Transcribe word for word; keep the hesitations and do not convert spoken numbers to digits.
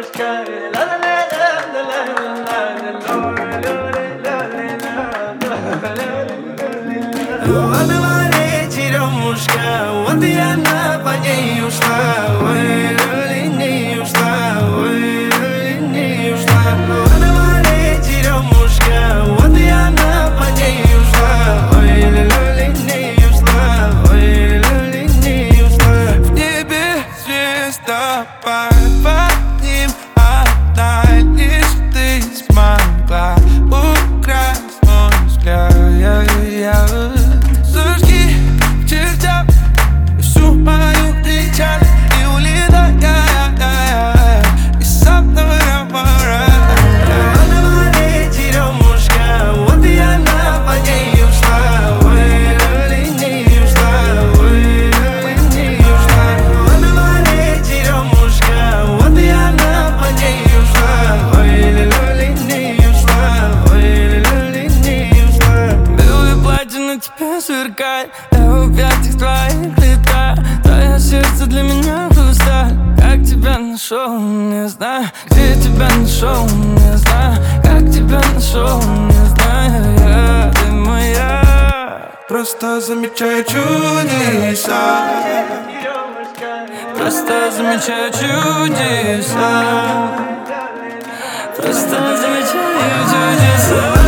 девушка. Она моя черемушка, вот и она по ней ушла. Ой, ой, не ушла, ой, ой, не ушла. Она моя черемушка, вот и она по ней ушла. Ой, ой, не ушла, ой, ой, не ушла. В небе звезда под ним одна, лишь ты смогла украсть мой взгляд. Зажги к чертям всю мою печаль и улетай из одного мора. Она моя черемушка, вот и она по ней ушла. Ой, ой, не ушла, ой, ой, не ушла. Она моя черемушка, вот и она по ней ушла. Ой, ой, не ушла, ой, ой, не ушла. Белое платье на тебе сверкает, я в объятиях твоих летаю. Твое сердце для меня хрусталь. Как тебя нашел, не знаю. Где тебя нашел, не знаю. Как тебя нашел, не знаю. Я, ты моя. Просто замечаю чудеса. Просто замечаю чудеса. Просто замечаю чудеса.